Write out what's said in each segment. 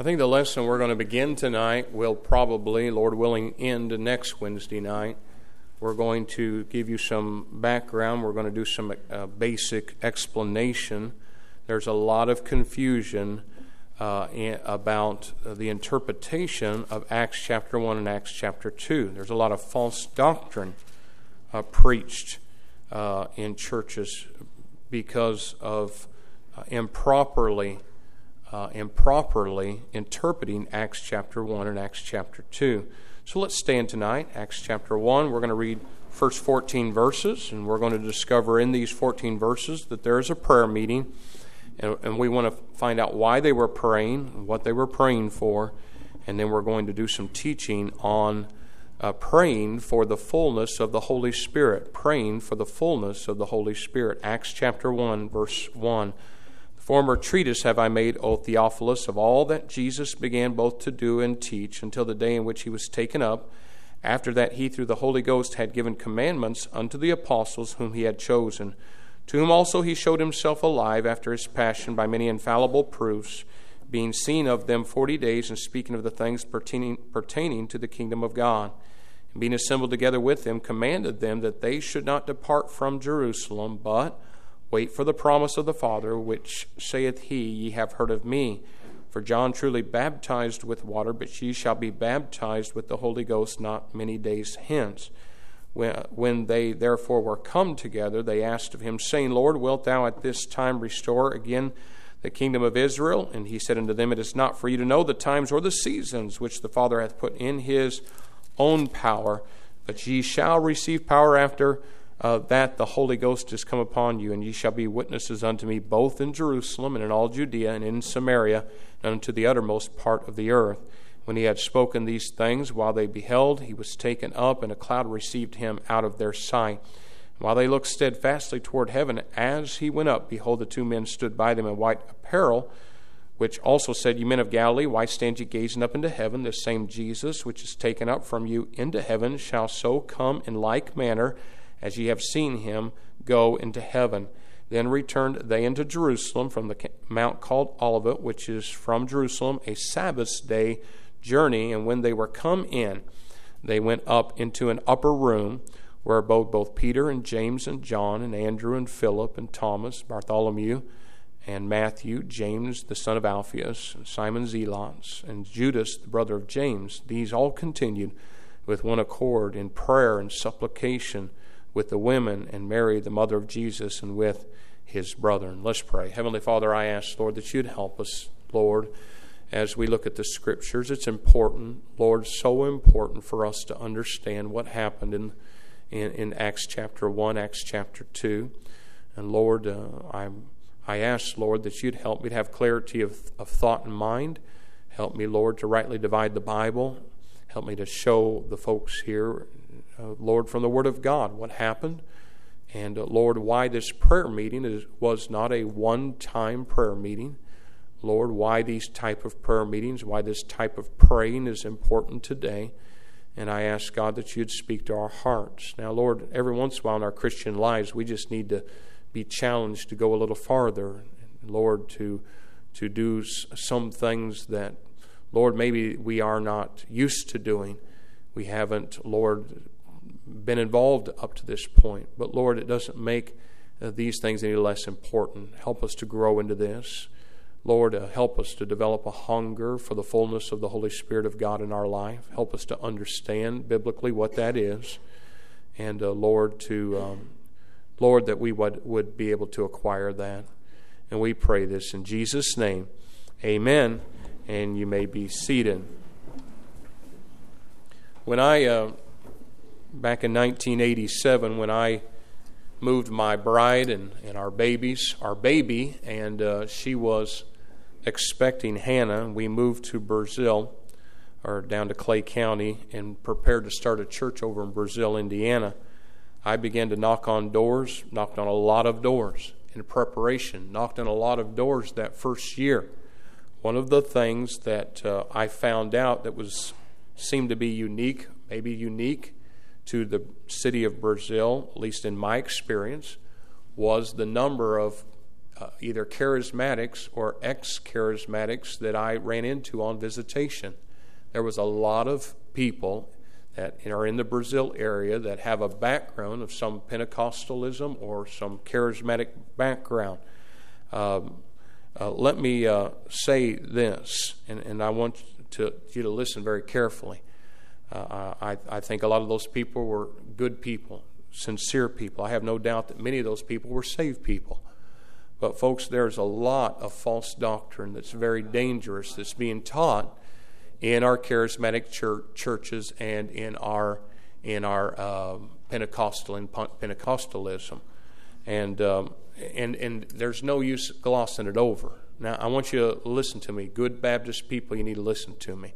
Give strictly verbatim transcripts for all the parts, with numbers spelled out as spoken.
I think the lesson we're going to begin tonight will probably, Lord willing, end next Wednesday night. We're going to give you some background. We're going to do some uh, basic explanation. There's a lot of confusion uh, in, about uh, the interpretation of Acts chapter one and Acts chapter two. There's a lot of false doctrine uh, preached uh, in churches because of uh, improperly Uh, improperly interpreting Acts chapter one and Acts chapter two. So let's stand tonight. Acts chapter one, we're going to read first fourteen verses, and we're going to discover in these fourteen verses that there is a prayer meeting, and, and we want to find out why they were praying, what they were praying for, and then we're going to do some teaching on uh, praying for the fullness of the Holy Spirit, praying for the fullness of the Holy Spirit. Acts chapter one, verse one. Former treatise have I made, O Theophilus, of all that Jesus began both to do and teach until the day in which he was taken up. After that he through the Holy Ghost had given commandments unto the apostles whom he had chosen, to whom also he showed himself alive after his passion by many infallible proofs, being seen of them forty days, and speaking of the things pertaining, pertaining to the kingdom of God. And being assembled together with them, commanded them that they should not depart from Jerusalem, but wait for the promise of the Father, which saith he, Ye have heard of me. For John truly baptized with water, but ye shall be baptized with the Holy Ghost not many days hence. When, when they therefore were come together, they asked of him, saying, Lord, wilt thou at this time restore again the kingdom of Israel? And he said unto them, It is not for you to know the times or the seasons which the Father hath put in his own power, but ye shall receive power after Uh, that the Holy Ghost is come upon you, and ye shall be witnesses unto me both in Jerusalem and in all Judea and in Samaria and unto the uttermost part of the earth. When he had spoken these things, while they beheld, he was taken up, and a cloud received him out of their sight. While they looked steadfastly toward heaven, as he went up, behold, the two men stood by them in white apparel, which also said, Ye men of Galilee, why stand ye gazing up into heaven? The same Jesus, which is taken up from you into heaven, shall so come in like manner as ye have seen him go into heaven. Then returned they into Jerusalem from the mount called Olivet, which is from Jerusalem a Sabbath's day journey. And when they were come in, they went up into an upper room, where abode both Peter and James and John and Andrew and Philip and Thomas, Bartholomew and Matthew, James the son of Alphaeus, and Simon Zelotes, and Judas the brother of James. These all continued with one accord in prayer and supplication with the women, and Mary, the mother of Jesus, and with his brethren. Let's pray. Heavenly Father, I ask, Lord, that you'd help us, Lord, as we look at the Scriptures. It's important, Lord, so important for us to understand what happened in in, in Acts chapter one, Acts chapter two. And Lord, uh, I I ask, Lord, that you'd help me to have clarity of, of thought and mind. Help me, Lord, to rightly divide the Bible. Help me to show the folks here, Uh, Lord, from the Word of God, what happened, and uh, Lord, why this prayer meeting is, was not a one-time prayer meeting. Lord, why these type of prayer meetings, why this type of praying is important today. And I ask, God, that you'd speak to our hearts. Now, Lord, every once in a while in our Christian lives, we just need to be challenged to go a little farther. Lord, to to do some things that, Lord, maybe we are not used to doing. We haven't, Lord, been involved up to this point. But Lord, it doesn't make uh, these things any less important. Help us to grow into this. Lord, uh, help us to develop a hunger for the fullness of the Holy Spirit of God in our life. Help us to understand biblically what that is. And uh, Lord, to um, Lord, that we would, would be able to acquire that. And we pray this in Jesus' name. Amen. And you may be seated. When I... Uh, Back in nineteen eighty-seven, when I moved my bride and, and our babies, our baby, and uh, she was expecting Hannah, we moved to Brazil, or down to Clay County, and prepared to start a church over in Brazil, Indiana. I began to knock on doors, knocked on a lot of doors in preparation, knocked on a lot of doors that first year. One of the things that uh, I found out that was seemed to be unique, maybe unique, to the city of Brazil, at least in my experience, was the number of uh, either charismatics or ex-charismatics that I ran into on visitation. There was a lot of people that are in the Brazil area that have a background of some Pentecostalism or some charismatic background. Um, uh, let me uh, say this, and, and I want to, you to listen very carefully. Uh, I, I think a lot of those people were good people, sincere people. I have no doubt that many of those people were saved people. But folks, there's a lot of false doctrine that's very dangerous that's being taught in our charismatic church, churches and in our in our um, Pentecostal and Pentecostalism, and um, and and there's no use glossing it over. Now, I want you to listen to me, good Baptist people. You need to listen to me.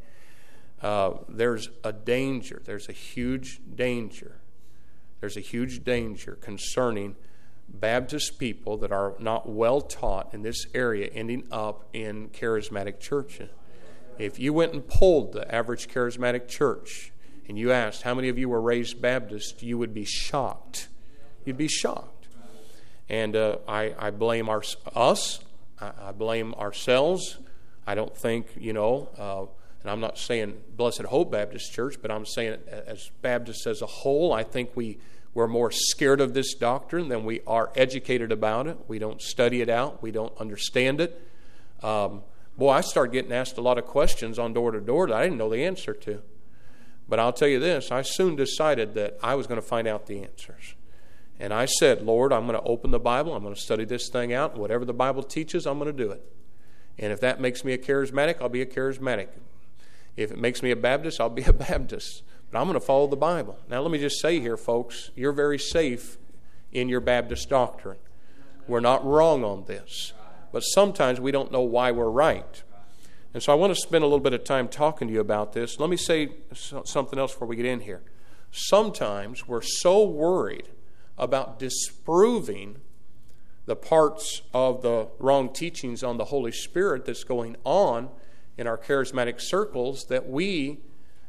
Uh, there's a danger. There's a huge danger. There's a huge danger concerning Baptist people that are not well taught in this area ending up in charismatic churches. If you went and polled the average charismatic church and you asked how many of you were raised Baptist, you would be shocked. You'd be shocked. And uh, I, I blame our, us. I, I blame ourselves. I don't think, you know, uh, and I'm not saying Blessed Hope Baptist Church, but I'm saying as Baptists as a whole, I think we, we're more scared of this doctrine than we are educated about it. We don't study it out. We don't understand it. Um, boy, I started getting asked a lot of questions on door to door that I didn't know the answer to. But I'll tell you this, I soon decided that I was going to find out the answers. And I said, Lord, I'm going to open the Bible. I'm going to study this thing out. Whatever the Bible teaches, I'm going to do it. And if that makes me a charismatic, I'll be a charismatic. If it makes me a Baptist, I'll be a Baptist. But I'm going to follow the Bible. Now, let me just say here, folks, you're very safe in your Baptist doctrine. We're not wrong on this. But sometimes we don't know why we're right. And so I want to spend a little bit of time talking to you about this. Let me say something else before we get in here. Sometimes we're so worried about disproving the parts of the wrong teachings on the Holy Spirit that's going on in our charismatic circles that we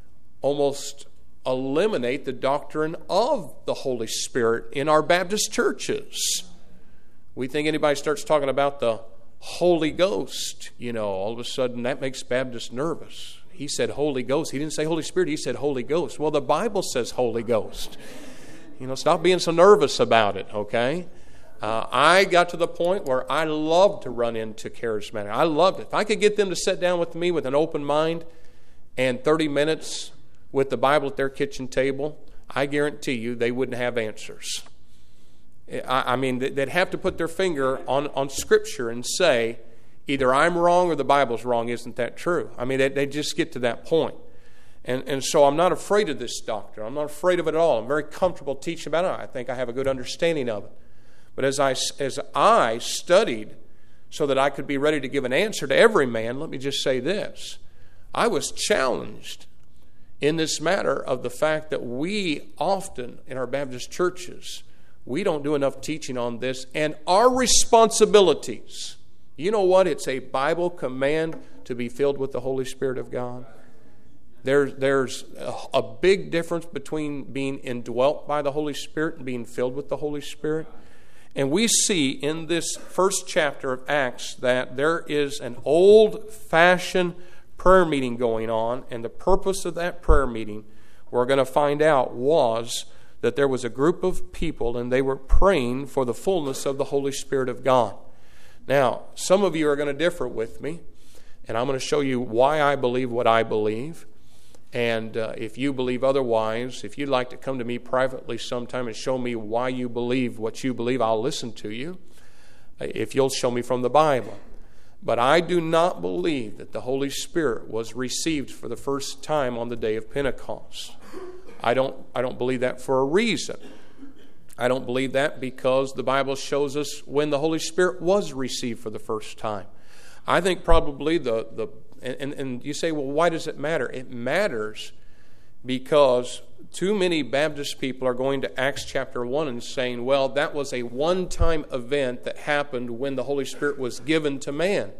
almost eliminate the doctrine of the Holy Spirit in our Baptist churches. We think anybody starts talking about the Holy Ghost, you know, all of a sudden that makes Baptists nervous. He said Holy Ghost. He didn't say Holy Spirit. He said Holy Ghost. Well, the Bible says Holy Ghost. You know, stop being so nervous about it, okay? Uh, I got to the point where I loved to run into charismatic. I loved it. If I could get them to sit down with me with an open mind and thirty minutes with the Bible at their kitchen table, I guarantee you they wouldn't have answers. I, I mean, they'd have to put their finger on, on Scripture and say, either I'm wrong or the Bible's wrong. Isn't that true? I mean, they, they just get to that point. And, and so I'm not afraid of this doctrine. I'm not afraid of it at all. I'm very comfortable teaching about it. I think I have a good understanding of it. But as I, as I studied so that I could be ready to give an answer to every man, let me just say this. I was challenged in this matter of the fact that we often in our Baptist churches, we don't do enough teaching on this and our responsibilities. You know what? It's a Bible command to be filled with the Holy Spirit of God. There, there's a, a big difference between being indwelt by the Holy Spirit and being filled with the Holy Spirit. And we see in this first chapter of Acts that there is an old-fashioned prayer meeting going on, and the purpose of that prayer meeting, we're going to find out, was that there was a group of people and they were praying for the fullness of the Holy Spirit of God. Now, some of you are going to differ with me, and I'm going to show you why I believe what I believe. And uh, if you believe otherwise, if you'd like to come to me privately sometime and show me why you believe what you believe, I'll listen to you, if you'll show me from the Bible. But I do not believe that the Holy Spirit was received for the first time on the day of Pentecost. I don't, I don't believe that for a reason. I don't believe that because the Bible shows us when the Holy Spirit was received for the first time. I think probably the... the And, and you say, well, why does it matter? It matters because too many Baptist people are going to Acts chapter one and saying, well, that was a one-time event that happened when the Holy Spirit was given to man.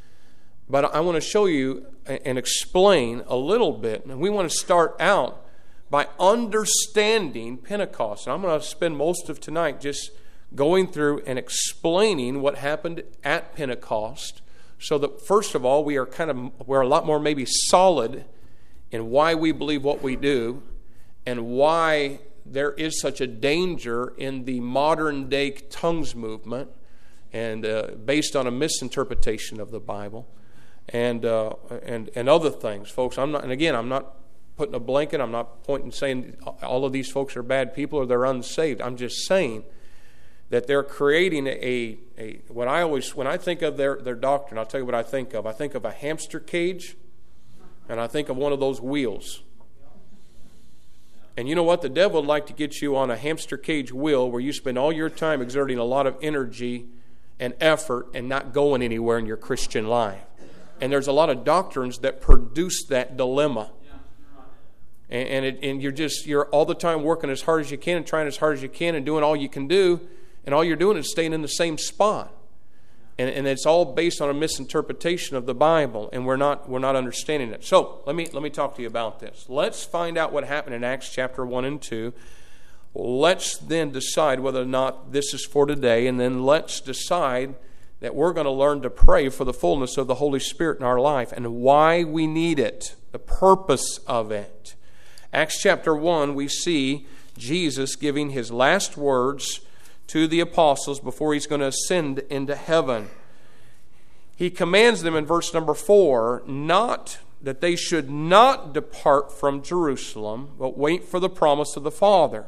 But I want to show you and explain a little bit. And we want to start out by understanding Pentecost. And I'm going to spend most of tonight just going through and explaining what happened at Pentecost, so that first of all, we are kind of, we're a lot more maybe solid in why we believe what we do and why there is such a danger in the modern day tongues movement, and uh, based on a misinterpretation of the Bible, and uh, and and other things, folks. I'm not, and again, I'm not putting a blanket. I'm not pointing saying all of these folks are bad people or they're unsaved. I'm just saying that they're creating a, a what I always, when I think of their, their doctrine, I'll tell you what I think of. I think of a hamster cage, and I think of one of those wheels. And you know what? The devil would like to get you on a hamster cage wheel where you spend all your time exerting a lot of energy and effort and not going anywhere in your Christian life. And there's a lot of doctrines that produce that dilemma. And, and, it, and you're just, you're all the time working as hard as you can and trying as hard as you can and doing all you can do. And all you're doing is staying in the same spot. And, and it's all based on a misinterpretation of the Bible, and we're not we're not understanding it. So let me let me talk to you about this. Let's find out what happened in Acts chapter one and two. Let's then decide whether or not this is for today, and then let's decide that we're going to learn to pray for the fullness of the Holy Spirit in our life and why we need it, the purpose of it. Acts chapter one, we see Jesus giving his last words to the apostles before he's going to ascend into heaven. He commands them in verse number four, not that they should not depart from Jerusalem, but wait for the promise of the Father.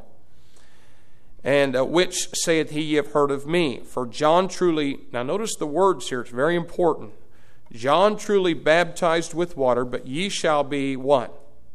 And uh, which saith he, ye have heard of me. For John truly, now notice the words here, it's very important. John truly baptized with water, but ye shall be what?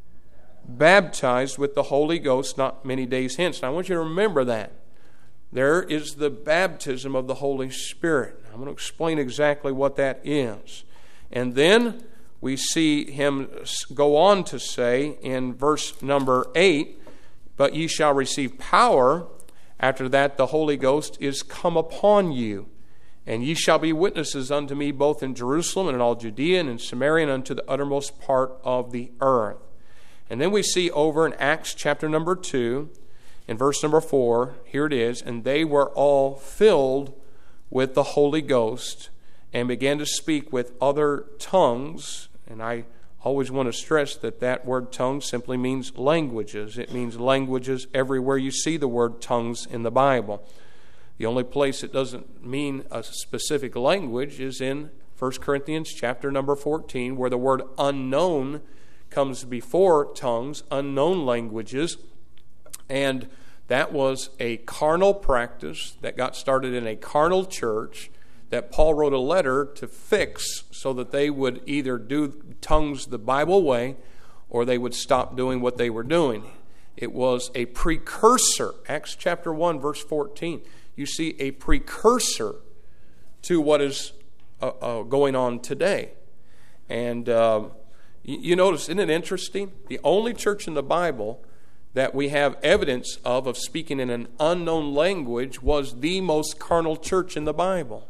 Baptized with the Holy Ghost not many days hence. Now I want you to remember that. There is the baptism of the Holy Spirit. I'm going to explain exactly what that is. And then we see him go on to say in verse number eight, but ye shall receive power. After that the Holy Ghost is come upon you. And ye shall be witnesses unto me both in Jerusalem and in all Judea and in Samaria and unto the uttermost part of the earth. And then we see over in Acts chapter number two, in verse number four, here it is, and they were all filled with the Holy Ghost and began to speak with other tongues. And I always want to stress that that word tongue simply means languages. It means languages everywhere you see the word tongues in the Bible. The only place it doesn't mean a specific language is in First Corinthians chapter number fourteen, where the word unknown comes before tongues, unknown languages. And that was a carnal practice that got started in a carnal church that Paul wrote a letter to fix so that they would either do tongues the Bible way or they would stop doing what they were doing. It was a precursor. Acts chapter one, verse fourteen. You see a precursor to what is uh, uh, going on today. And uh, you, you notice, isn't it interesting? The only church in the Bible that we have evidence of, of speaking in an unknown language, was the most carnal church in the Bible.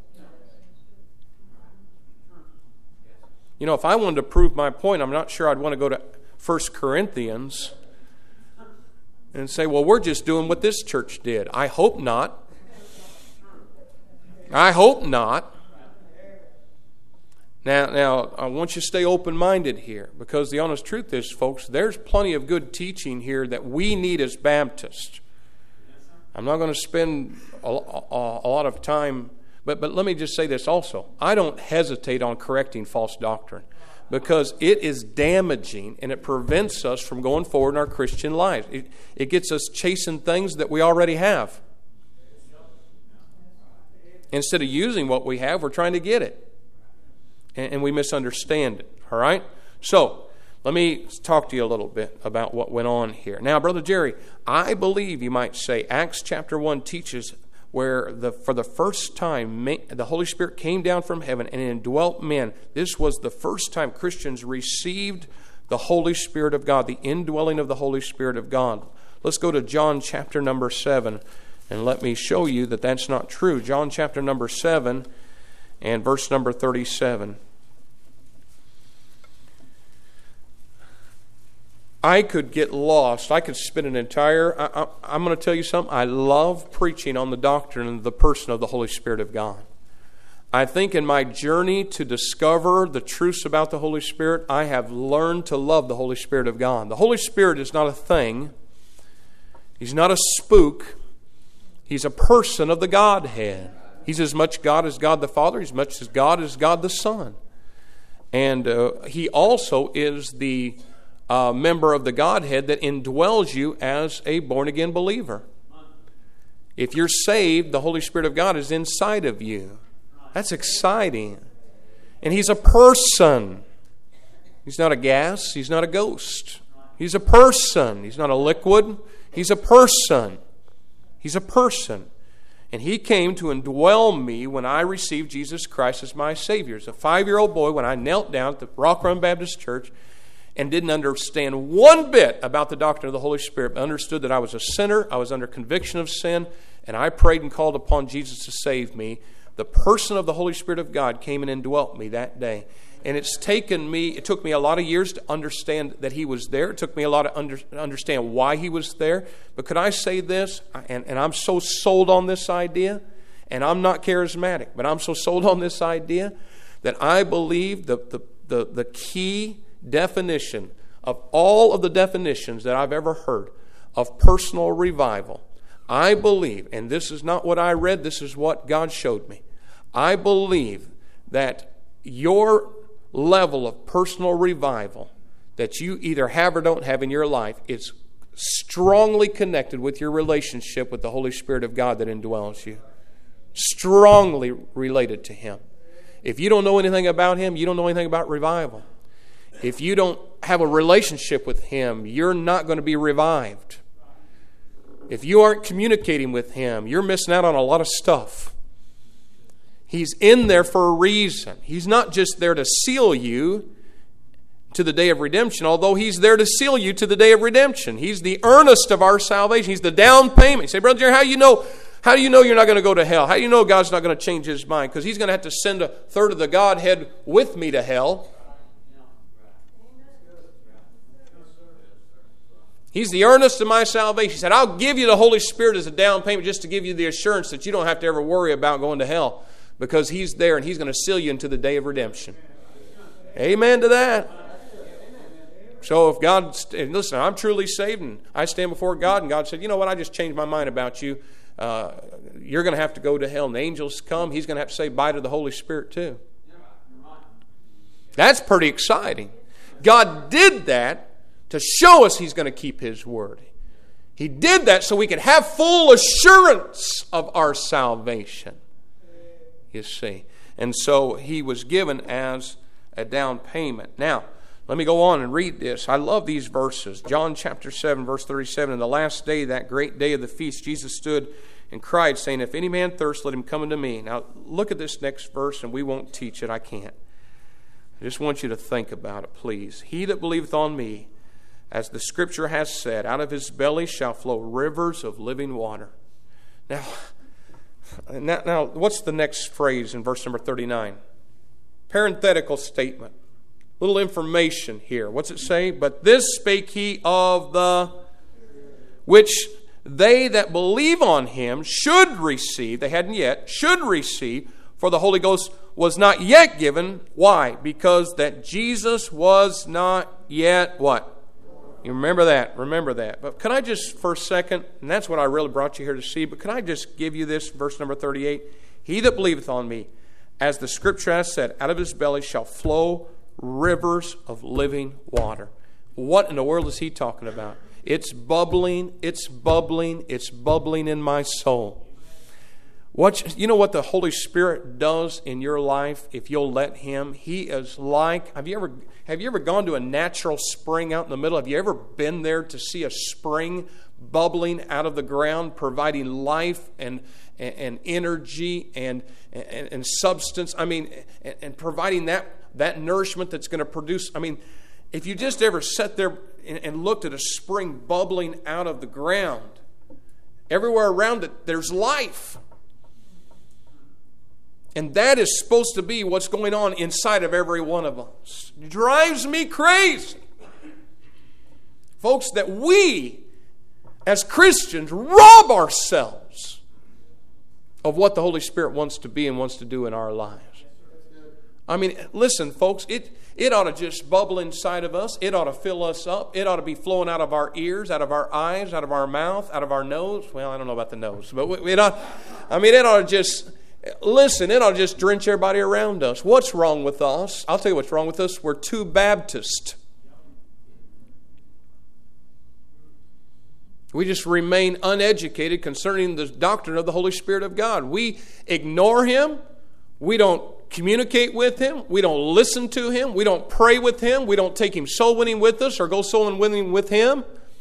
You know, if I wanted to prove my point, I'm not sure I'd want to go to First Corinthians and say, well, we're just doing what this church did. I hope not. I hope not. Now, now, I want you to stay open-minded here, because the honest truth is, folks, there's plenty of good teaching here that we need as Baptists. I'm not going to spend a, a, a lot of time, but, but let me just say this also. I don't hesitate on correcting false doctrine, because it is damaging and it prevents us from going forward in our Christian lives. It, it gets us chasing things that we already have. Instead of using what we have, we're trying to get it. And we misunderstand it, all right? So, let me talk to you a little bit about what went on here. Now, Brother Jerry, I believe you might say Acts chapter one teaches where the for the first time the Holy Spirit came down from heaven and indwelt men. This was the first time Christians received the Holy Spirit of God, the indwelling of the Holy Spirit of God. Let's go to John chapter number seven, and let me show you that that's not true. John chapter number seven and verse number thirty-seven. I could get lost. I could spend an entire... I, I, I'm going to tell you something. I love preaching on the doctrine and the person of the Holy Spirit of God. I think in my journey to discover the truths about the Holy Spirit, I have learned to love the Holy Spirit of God. The Holy Spirit is not a thing. He's not a spook. He's a person of the Godhead. He's as much God as God the Father, as much as God as God the Son. And uh, He also is the uh, member of the Godhead that indwells you as a born-again believer. If you're saved, the Holy Spirit of God is inside of you. That's exciting. And He's a person. He's not a gas. He's not a ghost. He's a person. He's not a liquid. He's a person. He's a person. And He came to indwell me when I received Jesus Christ as my Savior. As a five-year-old boy, when I knelt down at the Rock Run Baptist Church and didn't understand one bit about the doctrine of the Holy Spirit, but understood that I was a sinner, I was under conviction of sin, and I prayed and called upon Jesus to save me, the person of the Holy Spirit of God came and indwelt me that day. And it's taken me, it took me a lot of years to understand that He was there. It took me a lot to under, understand why He was there. But could I say this, and, and I'm so sold on this idea, and I'm not charismatic, but I'm so sold on this idea that I believe the, the, the, the key definition of all of the definitions that I've ever heard of personal revival, I believe, and this is not what I read, this is what God showed me. I believe that your level of personal revival that you either have or don't have in your life is strongly connected with your relationship with the Holy Spirit of God that indwells you. Strongly related to Him. If you don't know anything about Him, you don't know anything about revival. If you don't have a relationship with Him, you're not going to be revived. If you aren't communicating with Him, you're missing out on a lot of stuff. He's in there for a reason. He's not just there to seal you to the day of redemption, although He's there to seal you to the day of redemption. He's the earnest of our salvation. He's the down payment. You say, Brother Jerry, how do you know, how do you know you're not going to go to hell? How do you know God's not going to change His mind? Because He's going to have to send a third of the Godhead with me to hell. He's the earnest of my salvation. He said, I'll give you the Holy Spirit as a down payment just to give you the assurance that you don't have to ever worry about going to hell, because He's there and He's going to seal you into the day of redemption. Amen to that. So if God, listen, I'm truly saved and I stand before God and God said, you know what, I just changed my mind about you. Uh, you're going to have to go to hell and the angels come. He's going to have to say bye to the Holy Spirit too. That's pretty exciting. God did that to show us He's going to keep His word. He did that so we could have full assurance of our salvation. You see. And so He was given as a down payment. Now, let me go on and read this. I love these verses. John chapter seven, verse thirty-seven. In the last day, that great day of the feast, Jesus stood and cried, saying, if any man thirst, let him come unto me. Now, look at this next verse, and we won't teach it. I can't. I just want you to think about it, please. He that believeth on me, as the Scripture has said, out of his belly shall flow rivers of living water. Now, now, now what's the next phrase in verse number thirty-nine? Parenthetical statement. Little information here. What's it say? But this spake he of the which they that believe on Him should receive. They hadn't yet. Should receive. For the Holy Ghost was not yet given. Why? Because that Jesus was not yet what? You remember that. Remember that. But could I just for a second, and that's what I really brought you here to see, but could I just give you this, verse number thirty-eight? He that believeth on me, as the Scripture has said, out of his belly shall flow rivers of living water. What in the world is he talking about? It's bubbling, it's bubbling, it's bubbling in my soul. What, you know what the Holy Spirit does in your life if you'll let Him? He is like, have you ever have you ever gone to a natural spring out in the middle? Have you ever been there to see a spring bubbling out of the ground, providing life and and, and energy and, and and substance? I mean, and, and providing that that nourishment that's going to produce. I mean, if you just ever sat there and, and looked at a spring bubbling out of the ground, everywhere around it there's life. And that is supposed to be what's going on inside of every one of us. It drives me crazy. folks, that we as Christians rob ourselves of what the Holy Spirit wants to be and wants to do in our lives. I mean, listen, folks, it, it ought to just bubble inside of us. It ought to fill us up. It ought to be flowing out of our ears, out of our eyes, out of our mouth, out of our nose. Well, I don't know about the nose, but it ought, I mean, it ought to just, listen, it ought to just drench everybody around us. What's wrong with us? I'll tell you what's wrong with us. We're too Baptist. We just remain uneducated concerning the doctrine of the Holy Spirit of God. We ignore Him. We don't communicate with Him. We don't listen to Him. We don't pray with Him. We don't take Him soul winning with us or go soul winning with Him.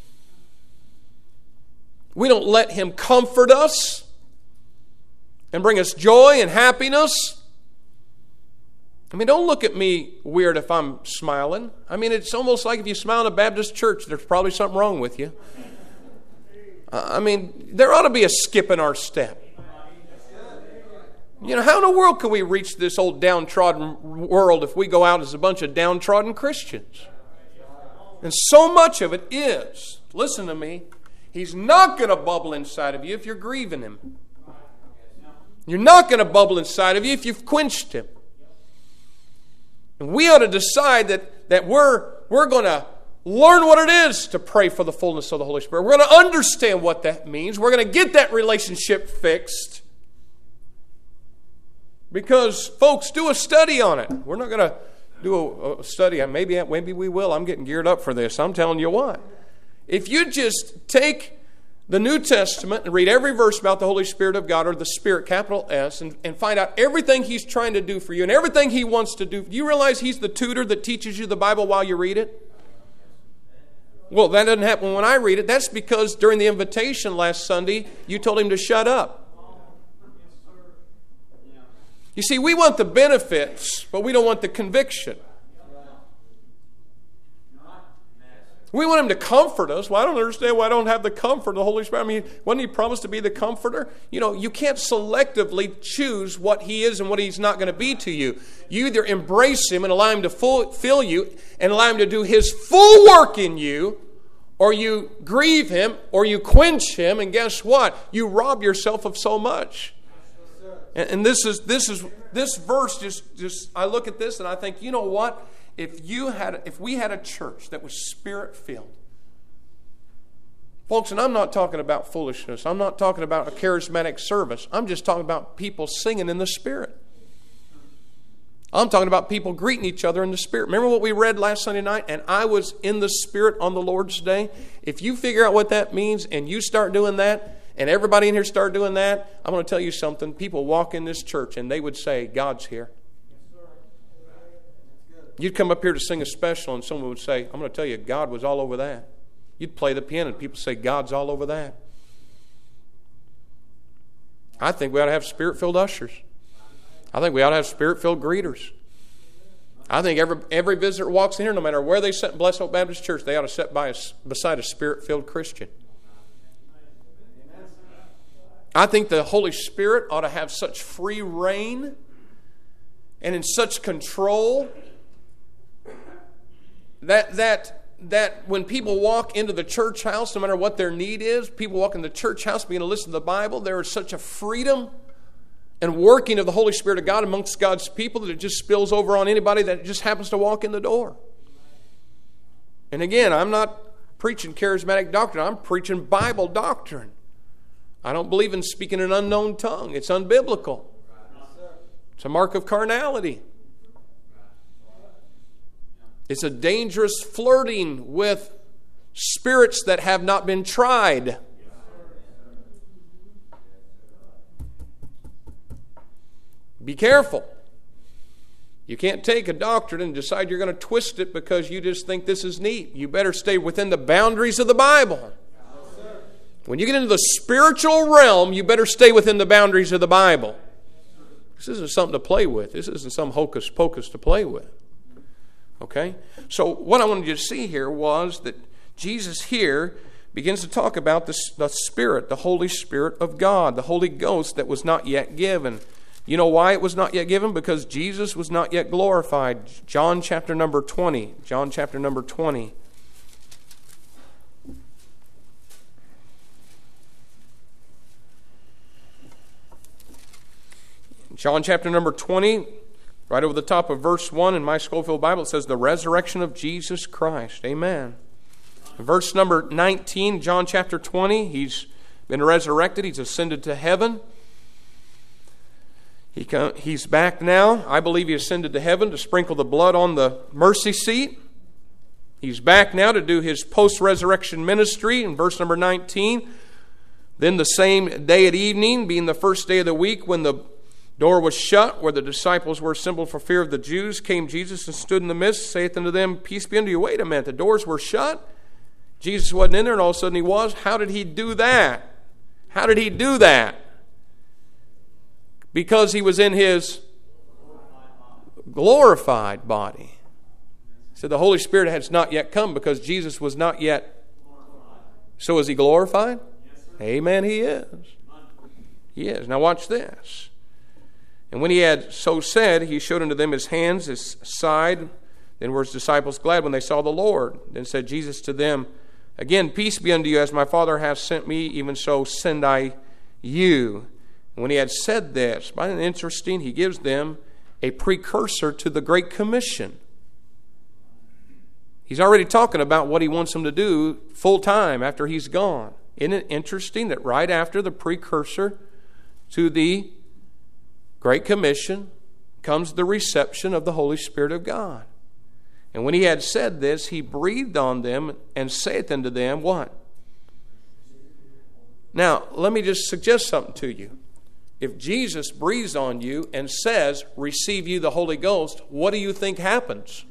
We don't let Him comfort us and bring us joy and happiness. I mean, don't look at me weird if I'm smiling. I mean, it's almost like if you smile in a Baptist church, there's probably something wrong with you. I mean, there ought to be a skip in our step. You know, how in the world can we reach this old downtrodden world if we go out as a bunch of downtrodden Christians? And so much of it is, listen to me, He's not going to bubble inside of you if you're grieving Him. You're not going to bubble inside of you if you've quenched Him. And we ought to decide that, that we're, we're going to learn what it is to pray for the fullness of the Holy Spirit. We're going to understand what that means. We're going to get that relationship fixed. Because, folks, do a study on it. We're not going to do a, a study. Maybe, maybe we will. I'm getting geared up for this. I'm telling you what. If you just take the New Testament and read every verse about the Holy Spirit of God, or the Spirit, capital S, and, and find out everything He's trying to do for you and everything He wants to do. Do you realize He's the tutor that teaches you the Bible while you read it? Well, that doesn't happen when I read it. That's because during the invitation last Sunday, you told Him to shut up. You see, we want the benefits, but we don't want the conviction. We want Him to comfort us. Well, I don't understand why I don't have the comfort of the Holy Spirit. I mean, wasn't He promised to be the comforter? You know, you can't selectively choose what He is and what He's not going to be to you. You either embrace Him and allow Him to full, fill you and allow Him to do His full work in you, or you grieve Him, or you quench Him, and guess what? You rob yourself of so much. And, and this is this is this verse just just I look at this and I think, you know what? If you had if we had a church that was Spirit-filled, folks, and I'm not talking about foolishness. I'm not talking about a charismatic service. I'm just talking about people singing in the Spirit. I'm talking about people greeting each other in the Spirit. Remember what we read last Sunday night? And I was in the Spirit on the Lord's day. If you figure out what that means and you start doing that, and everybody in here start doing that, I'm going to tell you something. People walk in this church and they would say, God's here. You'd come up here to sing a special and someone would say, I'm going to tell you, God was all over that. You'd play the piano and people say, God's all over that. I think we ought to have Spirit-filled ushers. I think we ought to have Spirit-filled greeters. I think every every visitor walks in here, no matter where they sit in Blessed Hope Baptist Church, they ought to sit by a, beside a Spirit-filled Christian. I think the Holy Spirit ought to have such free reign and in such control that that that when people walk into the church house, no matter what their need is, people walk in the church house beginning to listen to the Bible, there is such a freedom and working of the Holy Spirit of God amongst God's people that it just spills over on anybody that just happens to walk in the door. And again, I'm not preaching charismatic doctrine. I'm preaching Bible doctrine. I don't believe in speaking in an unknown tongue. It's unbiblical. It's a mark of carnality. It's a dangerous flirting with spirits that have not been tried. Be careful. You can't take a doctrine and decide you're going to twist it because you just think this is neat. You better stay within the boundaries of the Bible. When you get into the spiritual realm, you better stay within the boundaries of the Bible. This isn't something to play with. This isn't some hocus pocus to play with. Okay? So what I wanted you to see here was that Jesus here begins to talk about the, the Spirit, the Holy Spirit of God, the Holy Ghost that was not yet given. You know why it was not yet given? Because Jesus was not yet glorified. John chapter number twenty. John chapter number twenty. John chapter number twenty, right over the top of verse one in my Schofield Bible, it says the resurrection of Jesus Christ. Amen. Verse number nineteen, John chapter twenty, he's been resurrected. He's ascended to heaven. He come, he's back now. I believe he ascended to heaven to sprinkle the blood on the mercy seat. He's back now to do his post-resurrection ministry in verse number nineteen. Then the same day at evening, being the first day of the week, when the door was shut, where the disciples were assembled for fear of the Jews, came Jesus and stood in the midst, saith unto them, Peace be unto you. Wait a minute, the doors were shut? Jesus wasn't in there, and all of a sudden he was. How did he do that? How did he do that? Because he was in his glorified body. So the Holy Spirit has not yet come because Jesus was not yet. So is he glorified? Amen, he is. He is. Now watch this. And when he had so said, he showed unto them his hands, his side. Then were his disciples glad when they saw the Lord. Then said Jesus to them, Again, peace be unto you, as my Father hath sent me, even so send I you. And when he had said this, by an interesting, he gives them a precursor to the Great Commission. He's already talking about what he wants them to do full time after he's gone. Isn't it interesting that right after the precursor to the Great Commission comes the reception of the Holy Spirit of God? And when he had said this, he breathed on them and saith unto them, what? Now, let me just suggest something to you. If Jesus breathes on you and says, receive you the Holy Ghost, what do you think happens?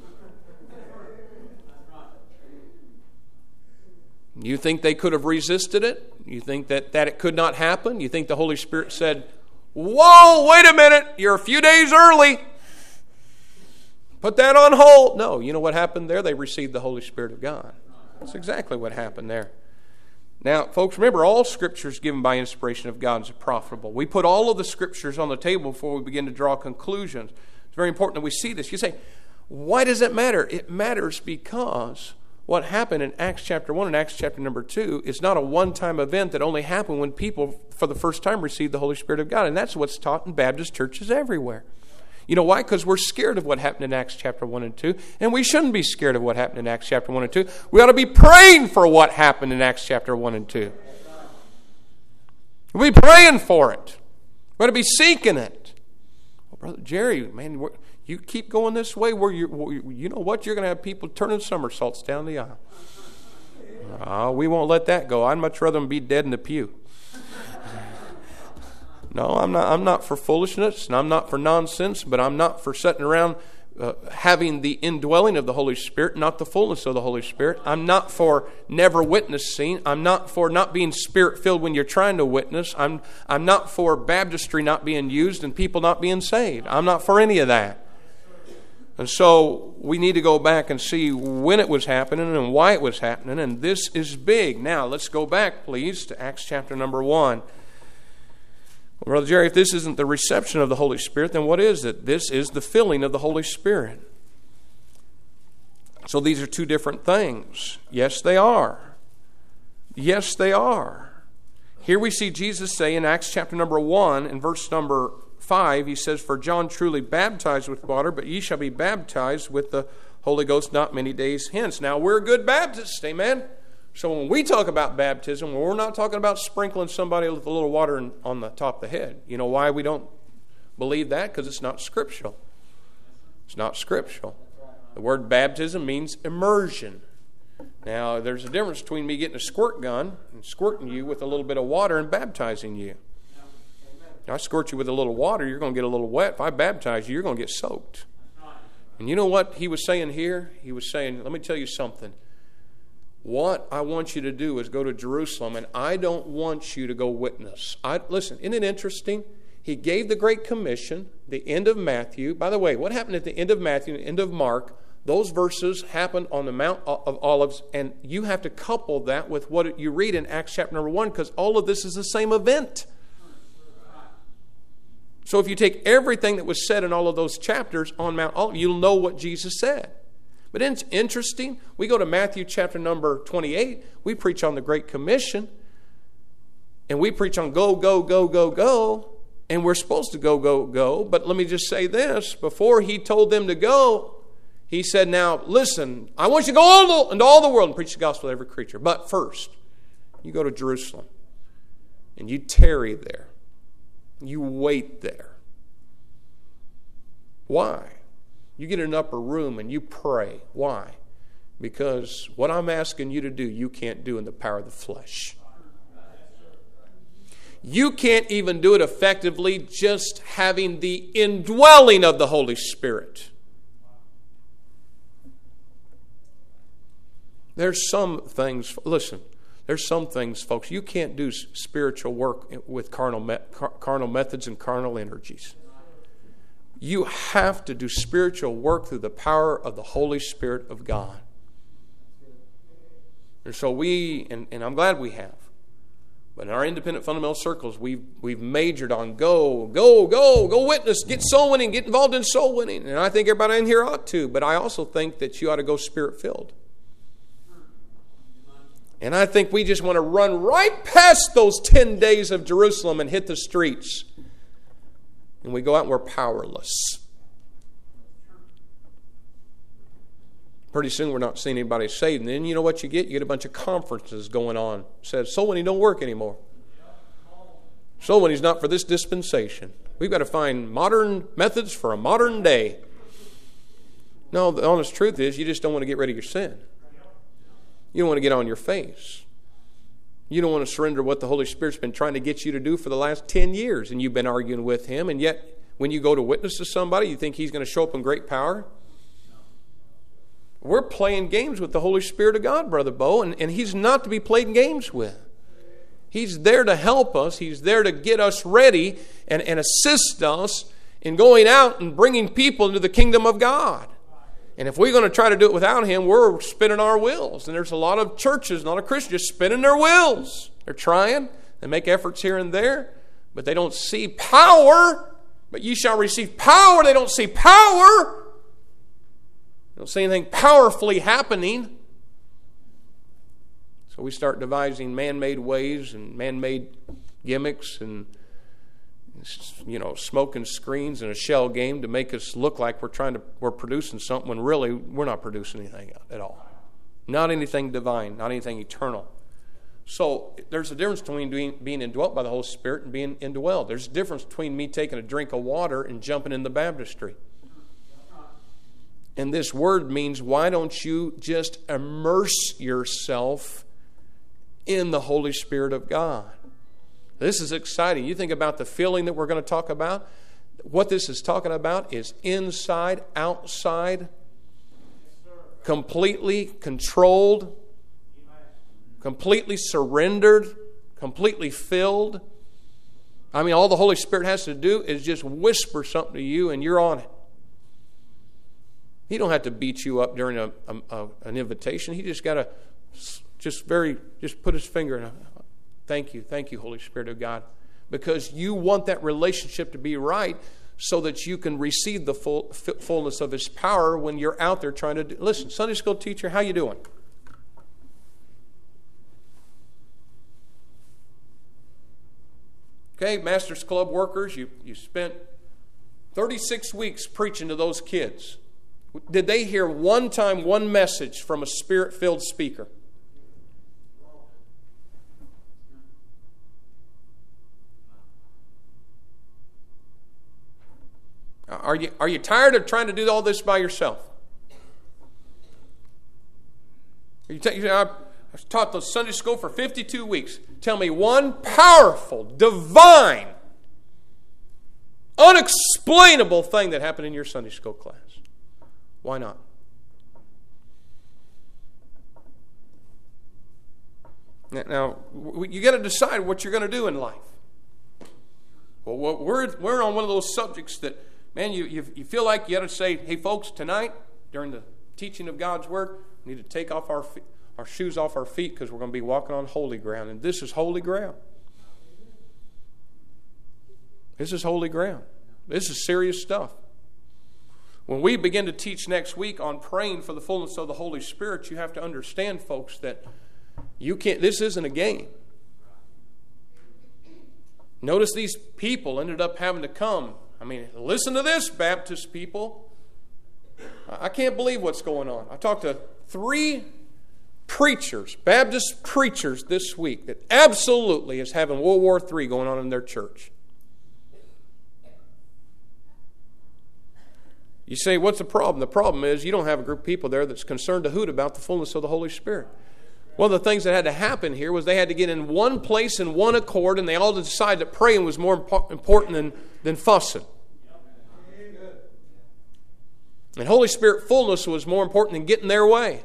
You think they could have resisted it? You think that, that it could not happen? You think the Holy Spirit said, whoa, wait a minute, you're a few days early. Put that on hold. No, you know what happened there? They received the Holy Spirit of God. That's exactly what happened there. Now, folks, remember, all Scriptures given by inspiration of God is profitable. We put all of the Scriptures on the table before we begin to draw conclusions. It's very important that we see this. You say, why does it matter? It matters because what happened in Acts chapter one and Acts chapter number two is not a one-time event that only happened when people for the first time received the Holy Spirit of God. And that's what's taught in Baptist churches everywhere. You know why? Because we're scared of what happened in Acts chapter one and two, and we shouldn't be scared of what happened in Acts chapter one and two. We ought to be praying for what happened in Acts chapter one and two. We'll be praying for it. We ought to be seeking it. Well, Brother Jerry, man, you keep going this way, where you you know what? You're going to have people turning somersaults down the aisle. Oh, we won't let that go. I'd much rather them be dead in the pew. No, I'm not. I'm not for foolishness, and I'm not for nonsense. But I'm not for sitting around uh, having the indwelling of the Holy Spirit, not the fullness of the Holy Spirit. I'm not for never witnessing. I'm not for not being Spirit-filled when you're trying to witness. I'm I'm not for baptistry not being used and people not being saved. I'm not for any of that. And so we need to go back and see when it was happening and why it was happening. And this is big. Now let's go back, please, to Acts chapter number one. Well, Brother Jerry, if this isn't the reception of the Holy Spirit, then what is it? This is the filling of the Holy Spirit. So these are two different things. Yes, they are. Yes, they are. Here we see Jesus say in Acts chapter number one, in verse number five, he says, For John truly baptized with water, but ye shall be baptized with the Holy Ghost not many days hence. Now, we're good Baptists, amen? So when we talk about baptism, we're not talking about sprinkling somebody with a little water on the top of the head. You know why we don't believe that? Because it's not scriptural. It's not scriptural. The word baptism means immersion. Now, there's a difference between me getting a squirt gun and squirting you with a little bit of water and baptizing you. If I squirt you with a little water, you're going to get a little wet. If I baptize you, you're going to get soaked. And you know what he was saying here? He was saying, let me tell you something. What I want you to do is go to Jerusalem, and I don't want you to go witness. I, listen, isn't it interesting? He gave the Great Commission, the end of Matthew. By the way, what happened at the end of Matthew and the end of Mark? Those verses happened on the Mount of Olives, and you have to couple that with what you read in Acts chapter number one, because all of this is the same event. So if you take everything that was said in all of those chapters on Mount Olives, you'll know what Jesus said. But it's interesting. We go to Matthew chapter number twenty-eight. We preach on the Great Commission. And we preach on go, go, go, go, go. And we're supposed to go, go, go. But let me just say this. Before he told them to go, he said, now, listen, I want you to go all into all the world and preach the gospel to every creature. But first, you go to Jerusalem and you tarry there. You wait there. Why? You get in an upper room and you pray. Why? Because what I'm asking you to do, you can't do in the power of the flesh. You can't even do it effectively just having the indwelling of the Holy Spirit. There's some things, listen, there's some things, folks, you can't do spiritual work with carnal, me, carnal methods and carnal energies. You have to do spiritual work through the power of the Holy Spirit of God. And so we, and, and I'm glad we have, but in our independent fundamental circles, we've, we've majored on go, go, go, go witness, get soul winning, get involved in soul winning. And I think everybody in here ought to, but I also think that you ought to go Spirit-filled. And I think we just want to run right past those ten days of Jerusalem and hit the streets. And we go out and we're powerless. Pretty soon we're not seeing anybody saved. And then you know what you get? You get a bunch of conferences going on. It says soul winning don't work anymore. Soul winning's not for this dispensation. We've got to find modern methods for a modern day. No, the honest truth is you just don't want to get rid of your sin. You don't want to get on your face. You don't want to surrender what the Holy Spirit's been trying to get you to do for the last ten years, and you've been arguing with Him, and yet when you go to witness to somebody, you think He's going to show up in great power? We're playing games with the Holy Spirit of God, Brother Bo, and, and He's not to be played games with. He's there to help us. He's there to get us ready and, and assist us in going out and bringing people into the kingdom of God. And if we're going to try to do it without Him, we're spinning our wheels. And there's a lot of churches, a lot of Christians just spinning their wheels. They're trying. They make efforts here and there. But they don't see power. But ye shall receive power. They don't see power. They don't see anything powerfully happening. So we start devising man-made ways and man-made gimmicks and, you know, smoking screens and a shell game to make us look like we're trying to we're producing something when really we're not producing anything at all. Not anything divine, not anything eternal. So there's a difference between being, being indwelt by the Holy Spirit and being indwelled. There's a difference between me taking a drink of water and jumping in the baptistry. And this word means, why don't you just immerse yourself in the Holy Spirit of God? This is exciting. You think about the feeling that we're going to talk about. What this is talking about is inside, outside, completely controlled, completely surrendered, completely filled. I mean, all the Holy Spirit has to do is just whisper something to you and you're on it. He don't have to beat you up during a, a, a, an invitation. He just got to just very, just put his finger in it. Thank you. Thank you, Holy Spirit of God. Because you want that relationship to be right so that you can receive the full, fullness of His power when you're out there trying to do. Listen, Sunday school teacher, how you doing? Okay, Masters Club workers, you, you spent thirty-six weeks preaching to those kids. Did they hear one time, one message from a Spirit-filled speaker? Are you, are you tired of trying to do all this by yourself? Are you t- you know, I, I taught the Sunday school for fifty-two weeks. Tell me one powerful, divine, unexplainable thing that happened in your Sunday school class. Why not? Now, you got to decide what you're going to do in life. Well, we're, we're on one of those subjects that, man, you, you, you feel like you got to say, hey, folks, tonight, during the teaching of God's Word, we need to take off our, our shoes off our feet because we're going to be walking on holy ground. And this is holy ground. This is holy ground. This is serious stuff. When we begin to teach next week on praying for the fullness of the Holy Spirit, you have to understand, folks, that you can't. This isn't a game. Notice these people ended up having to come. I mean, listen to this, Baptist people. I can't believe what's going on. I talked to three preachers, Baptist preachers this week that absolutely is having World War Three going on in their church. You say, what's the problem? The problem is you don't have a group of people there that's concerned a hoot about the fullness of the Holy Spirit. One of the things that had to happen here was they had to get in one place in one accord, and they all decided that praying was more important than, than fussing. And Holy Spirit fullness was more important than getting their way.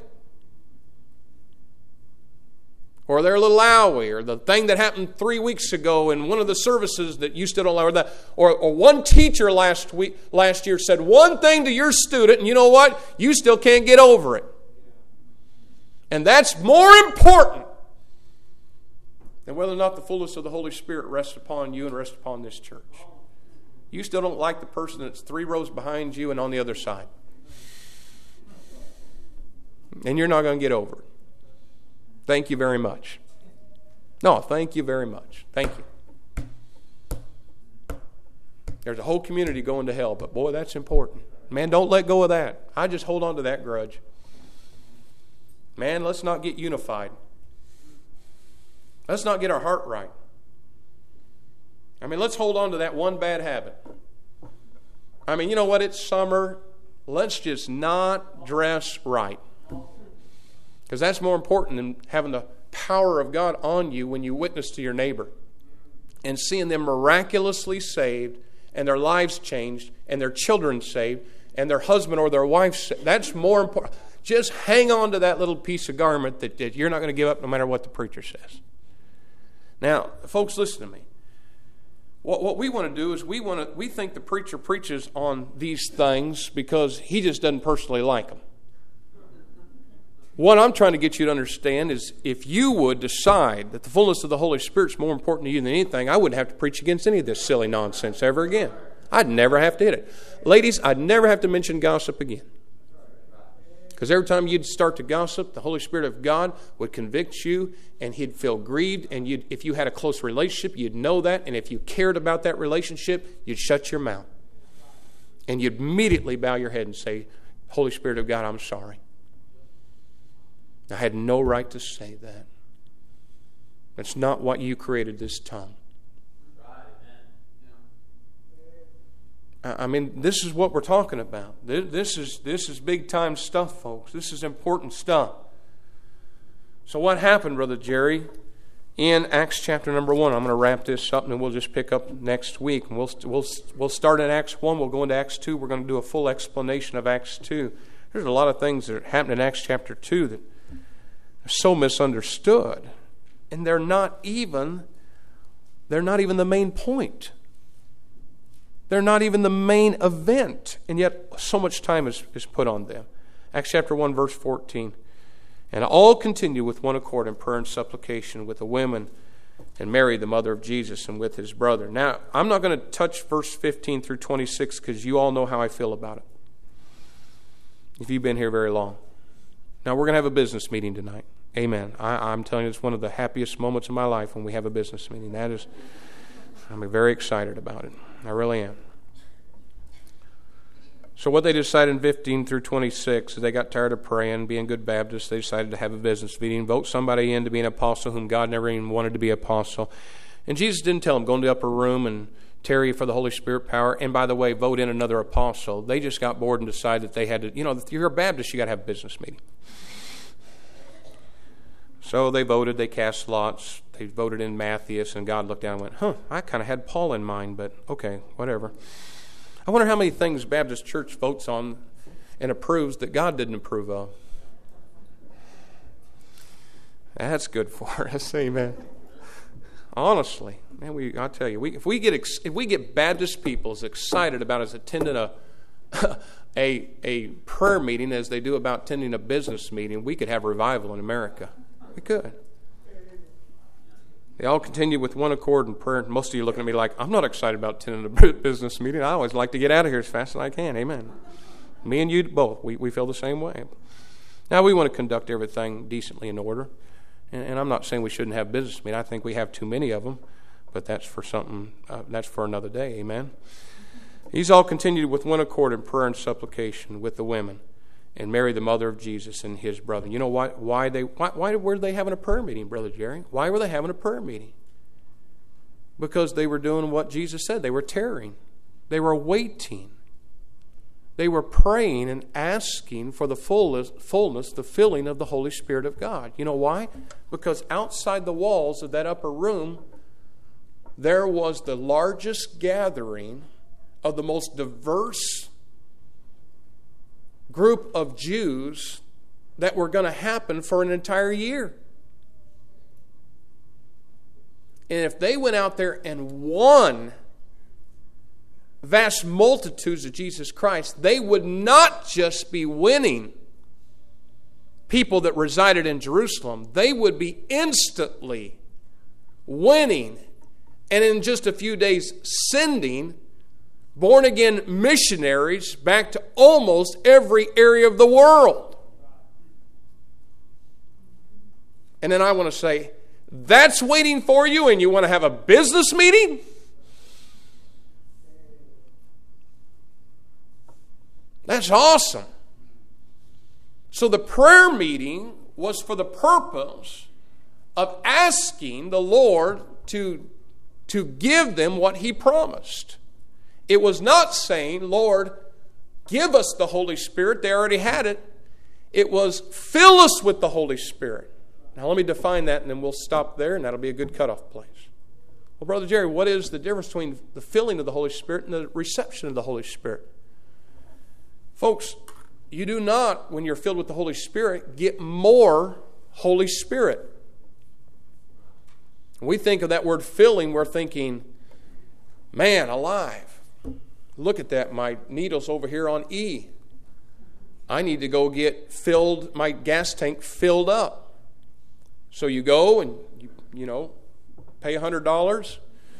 Or their little owie, or the thing that happened three weeks ago in one of the services that you still don't like, or, that, or, or one teacher last week, last year said one thing to your student, and you know what? You still can't get over it. And that's more important than whether or not the fullness of the Holy Spirit rests upon you and rests upon this church. You still don't like the person that's three rows behind you and on the other side. And you're not going to get over it. Thank you very much. No, thank you very much. Thank you. There's a whole community going to hell, but boy, that's important. Man, don't let go of that. I just hold on to that grudge. Man, let's not get unified. Let's not get our heart right. I mean, let's hold on to that one bad habit. I mean, you know what? It's summer. Let's just not dress right. Because that's more important than having the power of God on you when you witness to your neighbor and seeing them miraculously saved and their lives changed and their children saved and their husband or their wife saved. That's more important. Just hang on to that little piece of garment that, that you're not going to give up no matter what the preacher says. Now, folks, listen to me. What, what we want to do is we want to we think the preacher preaches on these things because he just doesn't personally like them. What I'm trying to get you to understand is if you would decide that the fullness of the Holy Spirit is more important to you than anything, I wouldn't have to preach against any of this silly nonsense ever again. I'd never have to hit it. Ladies, I'd never have to mention gossip again. Because every time you'd start to gossip, the Holy Spirit of God would convict you and He'd feel grieved. And you'd, if you had a close relationship, you'd know that. And if you cared about that relationship, you'd shut your mouth. And you'd immediately bow your head and say, Holy Spirit of God, I'm sorry. I had no right to say that. That's not what you created this tongue. I mean, this is what we're talking about. This is, this is big time stuff, folks. This is important stuff. So what happened, Brother Jerry, in Acts chapter number one? I'm going to wrap this up and we'll just pick up next week. We'll, we'll, we'll start in Acts one. We'll go into Acts two. We're going to do a full explanation of Acts two. There's a lot of things that happen in Acts chapter two that are so misunderstood. And they're not even, they're not even the main point. They're not even the main event, and yet so much time is, is put on them. Acts chapter one, verse fourteen. And all continue with one accord in prayer and supplication with the women and Mary, the mother of Jesus, and with his brother. Now, I'm not going to touch verse fifteen through twenty-six because you all know how I feel about it, if you've been here very long. Now, we're going to have a business meeting tonight. Amen. I, I'm telling you, it's one of the happiest moments of my life when we have a business meeting. That is, I'm very excited about it. I really am. So what they decided in fifteen through twenty-six is they got tired of praying, being good Baptists. They decided to have a business meeting, vote somebody in to be an apostle whom God never even wanted to be an apostle. And Jesus didn't tell them, go into the upper room and tarry for the Holy Spirit power. And by the way, vote in another apostle. They just got bored and decided that they had to, you know, if you're a Baptist, you got to have a business meeting. So they voted, they cast lots, they voted in Matthias, and God looked down and went, huh, I kind of had Paul in mind, but okay, whatever. I wonder how many things Baptist Church votes on and approves that God didn't approve of. That's good for us, amen. Honestly, man, we I tell you, we, if we get ex, if we get Baptist people as excited about us attending a a a prayer meeting as they do about attending a business meeting, we could have revival in America. We could. They all continue with one accord in prayer. Most of you are looking at me like, I'm not excited about attending a business meeting. I always like to get out of here as fast as I can. Amen. Me and you both, we, we feel the same way. Now, we want to conduct everything decently in order. And, and I'm not saying we shouldn't have business meetings. I think we have too many of them. but that's for something, uh, that's for another day, amen? These all continued with one accord in prayer and supplication with the women, and Mary, the mother of Jesus, and his brother. You know why? Why they? Why, why were they having a prayer meeting, Brother Jerry? Why were they having a prayer meeting? Because they were doing what Jesus said. They were tarrying. They were waiting. They were praying and asking for the fullness, fullness, the filling of the Holy Spirit of God. You know why? Because outside the walls of that upper room, there was the largest gathering of the most diverse group of Jews that were going to happen for an entire year. And if they went out there and won vast multitudes of Jesus Christ, they would not just be winning people that resided in Jerusalem. They would be instantly winning, and in just a few days sending born-again missionaries back to almost every area of the world. And then I want to say, that's waiting for you, and you want to have a business meeting? That's awesome. So the prayer meeting was for the purpose of asking the Lord to, to give them what He promised. It was not saying, Lord, give us the Holy Spirit. They already had it. It was, fill us with the Holy Spirit. Now let me define that, and then we'll stop there, and that'll be a good cutoff place. Well, Brother Jerry, what is the difference between the filling of the Holy Spirit and the reception of the Holy Spirit? Folks, you do not, when you're filled with the Holy Spirit, get more Holy Spirit. When we think of that word filling, we're thinking, man, alive. Look at that, my needle's over here on E. I need to go get filled, my gas tank filled up. So you go and, you, you know, pay one hundred dollars.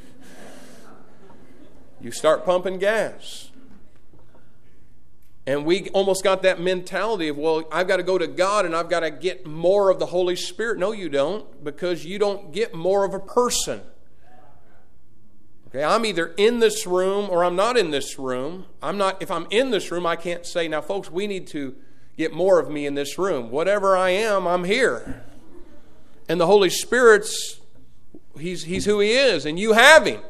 You start pumping gas. And we almost got that mentality of, well, I've got to go to God and I've got to get more of the Holy Spirit. No, you don't, because you don't get more of a person. Okay, I'm either in this room or I'm not in this room. I'm not. If I'm in this room, I can't say, now, folks, we need to get more of me in this room. Whatever I am, I'm here. And the Holy Spirit's, he's, he's who He is, and you have Him.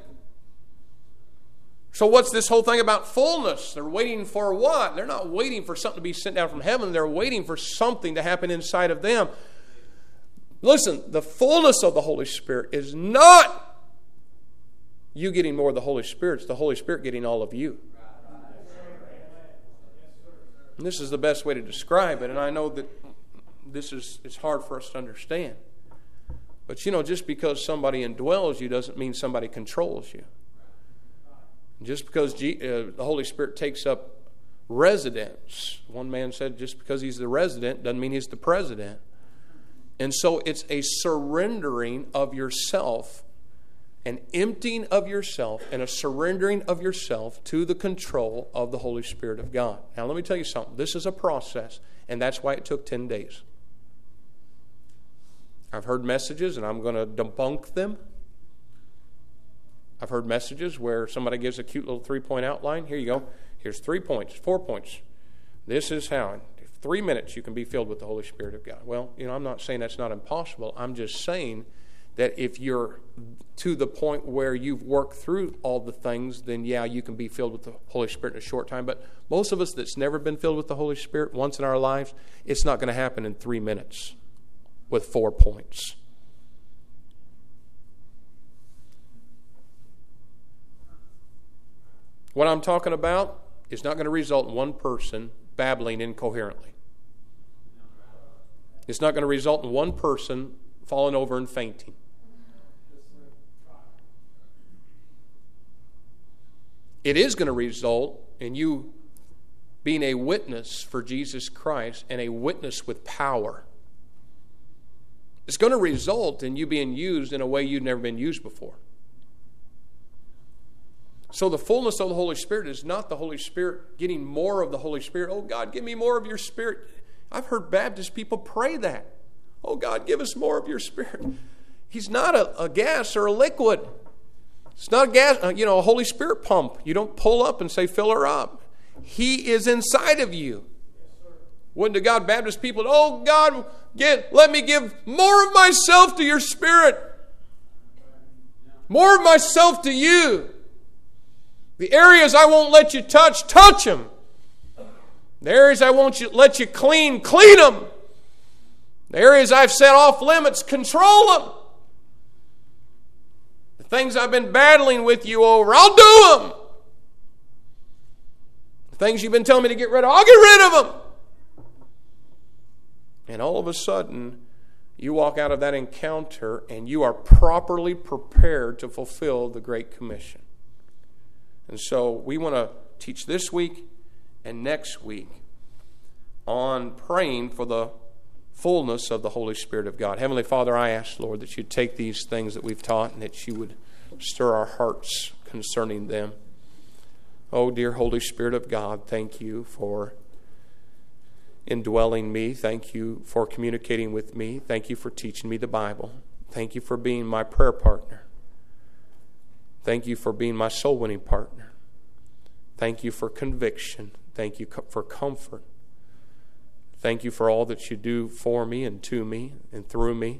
So what's this whole thing about fullness? They're waiting for what? They're not waiting for something to be sent down from heaven. They're waiting for something to happen inside of them. Listen, the fullness of the Holy Spirit is not you getting more of the Holy Spirit. It's the Holy Spirit getting all of you. And this is the best way to describe it, and I know that this is it's hard for us to understand. But you know, just because somebody indwells you doesn't mean somebody controls you. Just because G, uh, the Holy Spirit takes up residence, one man said, just because He's the resident doesn't mean He's the president. And so it's a surrendering of yourself, an emptying of yourself, and a surrendering of yourself to the control of the Holy Spirit of God. Now let me tell you something. This is a process, and that's why it took ten days. I've heard messages, and I'm going to debunk them. I've heard messages where somebody gives a cute little three-point outline. Here you go. Here's three points, four points. This is how. In three minutes you can be filled with the Holy Spirit of God. Well, you know, I'm not saying that's not impossible. I'm just saying that if you're to the point where you've worked through all the things, then yeah, you can be filled with the Holy Spirit in a short time. But most of us that's never been filled with the Holy Spirit once in our lives, it's not going to happen in three minutes with four points. What I'm talking about is not going to result in one person babbling incoherently. It's not going to result in one person falling over and fainting. It is going to result in you being a witness for Jesus Christ and a witness with power. It's going to result in you being used in a way you've never been used before. So the fullness of the Holy Spirit is not the Holy Spirit getting more of the Holy Spirit. Oh, God, give me more of your Spirit. I've heard Baptist people pray that. Oh, God, give us more of your Spirit. He's not a, a gas or a liquid. It's not a gas, uh, you know, a Holy Spirit pump. You don't pull up and say, fill her up. He is inside of you. Wouldn't the God Baptist people, oh God, get, let me give more of myself to your Spirit. More of myself to you. The areas I won't let you touch, touch them. The areas I won't you, let you clean, clean them. The areas I've set off limits, control them. The things I've been battling with you over, I'll do them. The things you've been telling me to get rid of, I'll get rid of them. And all of a sudden, you walk out of that encounter and you are properly prepared to fulfill the Great Commission. And so we want to teach this week and next week on praying for the fullness of the Holy Spirit of God. Heavenly Father, I ask, Lord, that you'd take these things that we've taught and that you would stir our hearts concerning them. Oh, dear Holy Spirit of God, thank you for indwelling me. Thank you for communicating with me. Thank you for teaching me the Bible. Thank you for being my prayer partner. Thank you for being my soul-winning partner. Thank you for conviction. Thank you for comfort. Thank you for all that you do for me and to me and through me.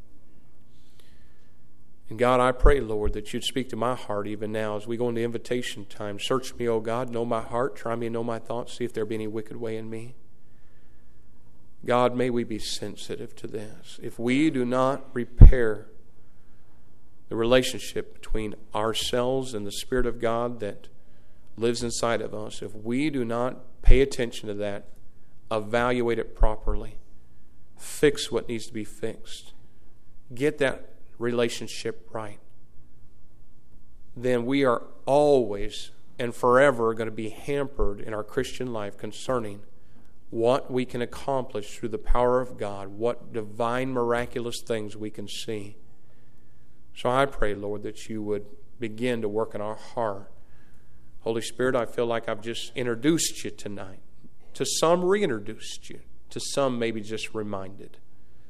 And God, I pray, Lord, that you'd speak to my heart even now as we go into invitation time. Search me, O God, know my heart, try me and know my thoughts, see if there be any wicked way in me. God, may we be sensitive to this. If we do not repair the relationship between ourselves and the Spirit of God that lives inside of us, if we do not pay attention to that, evaluate it properly, fix what needs to be fixed, get that relationship right, then we are always and forever going to be hampered in our Christian life concerning what we can accomplish through the power of God, what divine miraculous things we can see. So I pray, Lord, that you would begin to work in our heart. Holy Spirit, I feel like I've just introduced you tonight. To some, reintroduced you. To some, maybe just reminded.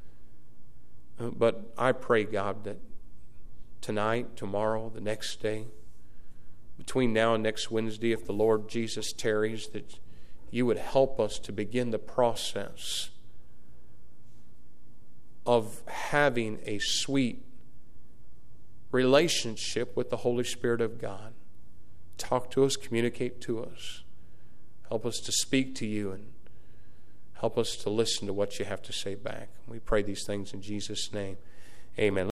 But I pray, God, that tonight, tomorrow, the next day, between now and next Wednesday, if the Lord Jesus tarries, that you would help us to begin the process of having a sweet relationship with the Holy Spirit of God. Talk to us, communicate to us. Help us to speak to you and help us to listen to what you have to say back. We pray these things in Jesus' name. Amen.